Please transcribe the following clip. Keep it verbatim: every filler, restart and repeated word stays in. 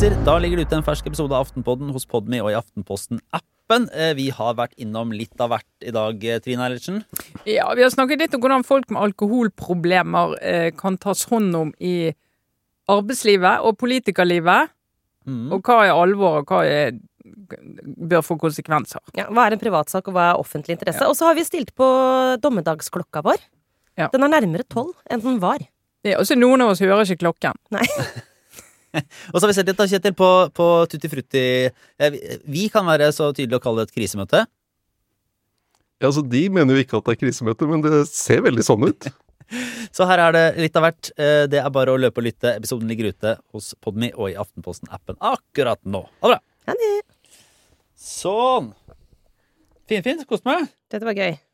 aviser. Da ligger det ute en fersk episode av Aftenpodden hos Podme og i Aftenposten-appen. Vi har vært innom litt av hvert i dag, Trine Eilertsen. Ja, vi har snakket litt om hvordan folk med alkoholproblemer eh, kan tas hånd om i arbeidslivet og politikerlivet. Mm. Og hva er alvor, og hva er, bør få konsekvenser. Ja, hva er en privatsak, og hva er offentlig interesse? Ja. Og så har vi stilt på dommedagsklokka vår. Ja. Den er nærmere tolv enn den var. Ja, og så noen av oss hører ikke klokken. Nei. Og så har vi sett litt av Kjetil på, på Tutti Frutti. Vi kan være så tydelig å kalle det et krisemøte. Ja, altså de mener jo ikke at det er krisemøte, men det ser veldig sånn ut. Så her er det litt av hvert. Det er bare å løpe og lytte. Episoden ligger ute hos Podme og i Aftenposten-appen akkurat nå. Ha det bra. Ha det. Sånn. Fint, fint. Kost meg. Dette var gøy.